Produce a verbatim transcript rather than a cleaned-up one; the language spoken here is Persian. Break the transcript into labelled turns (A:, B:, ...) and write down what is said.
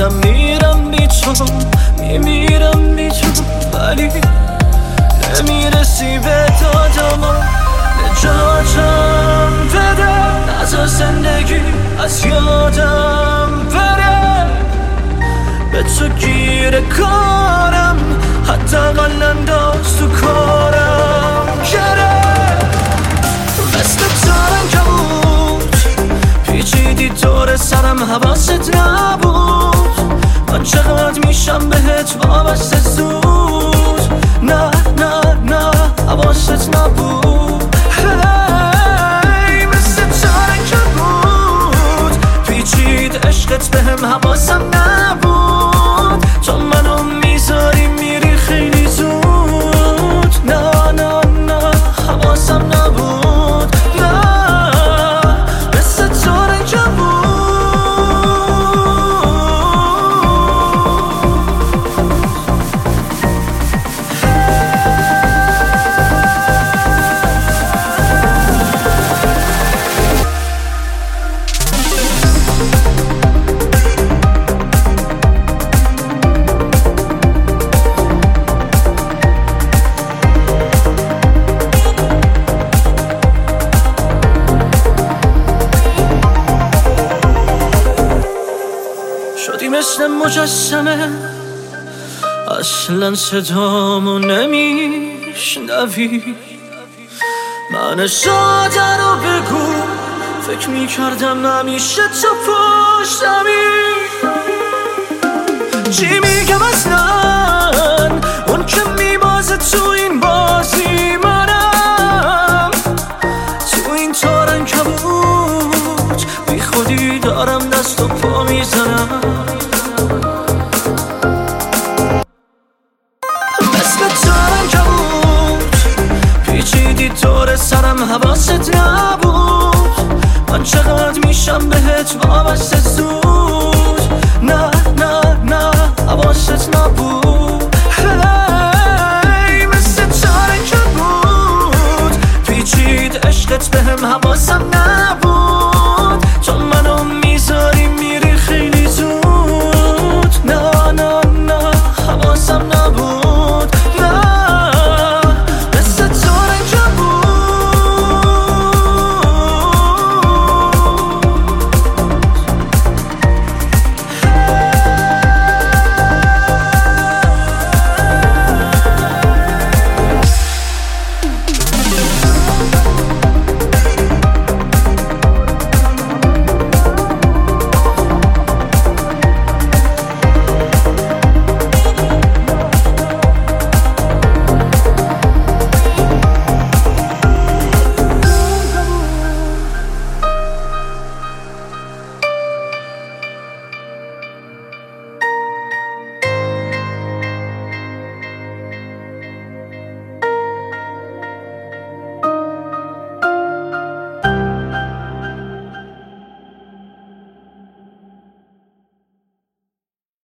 A: کردم میرم بی تو، میمیرم بی تو، ولی نمیرسی به داداما. نجاتم بده از زندگی، از یادم بره، به تو گیر کارم، حداقل انداز تو کارم گره. مثل ترنگمون پیچیدی دور سرم، حواست نبود من چقدر میشم بهت وابسته زود. نه نه نه حواست نبود. هی مثل ترنگمون پیچید عشقت بهم، حواسم نبود تو منو میذاری میری خیلی زود. نه نه نه حواسم نبود. نه مثل ترنگمون. شدی مثل مجسمه، اصلا صدامو نمیشنوی. من ساده رو بگو، فکر میکردم همیشه تو پشتمی. چی میگم اصلا اون که میبازه تو این بازی، منم تو این تارن کبود بی خودی دارم دست و پا میزنم. مثل تارن کبود پیچیدی دور سرم، حواست نبود من چقدر میشم بهت وابسته زود.